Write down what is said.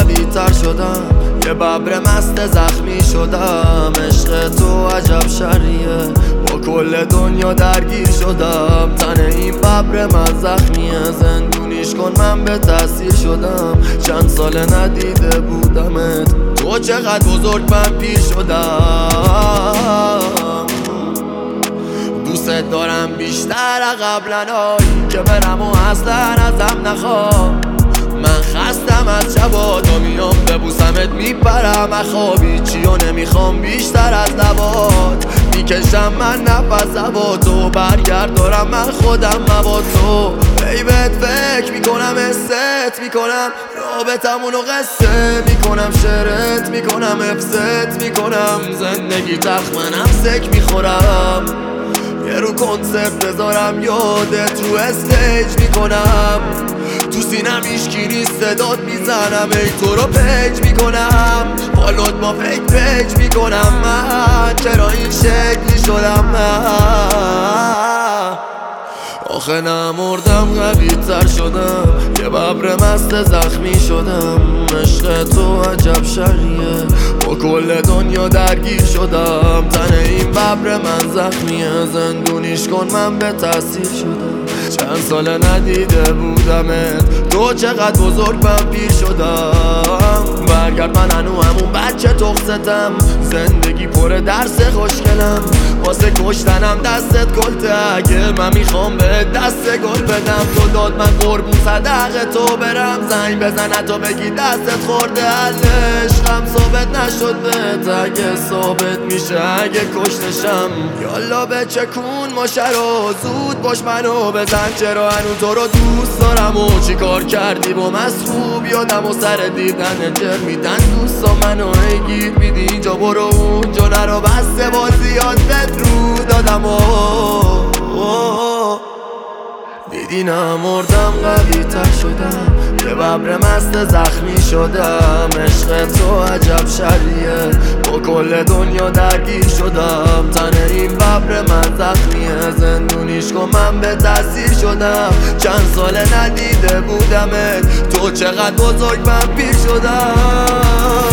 قوی تر شدم، یه ببر مست زخمی شدم. عشق تو عجب شریه، با کل دنیا درگیر شدم. تن این ببر من زخمیه، زندونیش کن من به تأثیر شدم. چند سال ندیده بودمت، تو چقدر بزرگ من پیر شدم. دوست دارم بیشتر قبلنایی که برم و اصلا ازم نخواه. من خستم از شبادا میام ببوسمت میپرم اخوابی. چیو نمیخوام بیشتر از لبات، میکشم من نفس هوا تو. برگرد دارم من خودم با تو. بیبت فکر میکنم حست میکنم، رابطمونو قصه میکنم. شعرت میکنم حفظت میکنم، زندگی تخت منم سک میخورم. یه رو کنسرت بذارم یادت رو استیج میکنم. تو سینم هیچکی نیست صدات میزنم، ای تو رو پیج میکنم. فالوت با فیک پیج میکنم. من چرا این شکلی شدم؟ من آخه نمردم قوی تر شدم، یه ببر مست زخمی شدم. عشق تو عجب شریه، با کل دنیا درگیر شدم. تن این ببر من زخمیه، زندونیش کن من به تأثیر شدم. چند سال ندیده بودمت، تو چقدر بزرگ من پیر شدم. برگرد من هنو همون بچه تخصتم، زندگی پر درس خوشگلم. واسه کشتنم دستت گلته، اگه من میخوام به دست گل بدم. تو داد من قربون صدقه تو برم، زنگ بزن تو بگی دستت خورده. عشقم ثابت نشد بهت، اگه ثابت میشه اگه کشتشم. یالا بچکون ماشه رو، زود باش منو بزن. چرا هنو تو رو دوست دارم و چی کار کردی با مصروب یادم و سر دیدن جر میدن دوستا منو گیر میدی. اینجا برو اونجا نرو، بسته بازی یاد رو دادم و دیدی نمردم قوی تر شدم، یه ببر مست زخمی شدم. عشق تو عجب شریه، با کل دنیا درگیر شدم. تن این ببر من زخمیه، زندونیش کن من به تأثیر شدم. چند سال ندیده بودمت، تو چقدر بزرگ من پیر شدم.